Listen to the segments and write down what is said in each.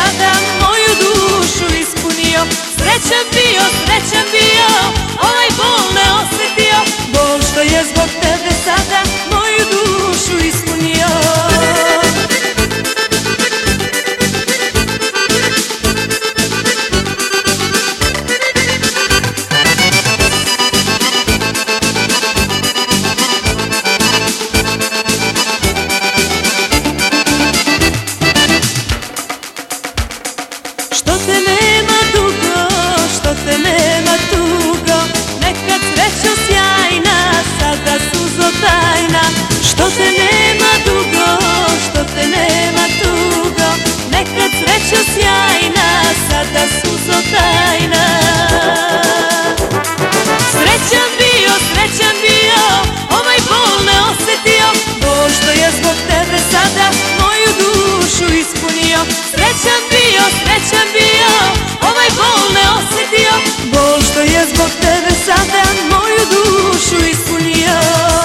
sada moju dušu ispunio. Srećan bio, ovaj bol ne osjetio. Bol što je zbog tebe sada moju dušu ispunio. Što te nema dugo, što te nema tugo, nekad srećo sjajna, sada suzo tajna. Što te nema dugo, što te nema tugo, nekad srećo sjajna, sada suzo tajna. Srećan bio, ovaj bol ne osjetio. Bol što je zbog tebe sada moju dušu ispunio. Srećan bio, ovaj bol ne osjetio. Bol što je zbog tebe sada moju dušu ispunio.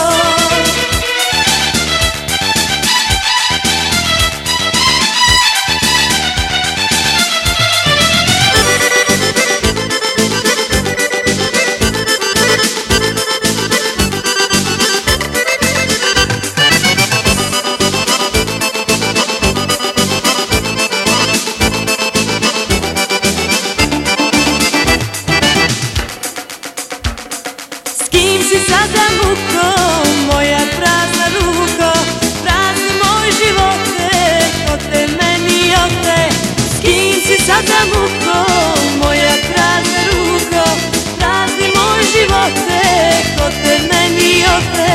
Si sada muko, moja prazna ruko, prazni moj živote, ko te meni ote. S kim si sada muko, moja prazna ruko, prazni moj živote, ko te meni ote.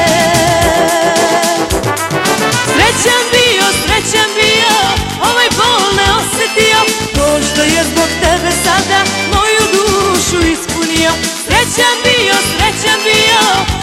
Srećan bio, ovaj bol ne osjetio. Bol što je zbog tebe sada moju dušu ispunio. Srećan bio,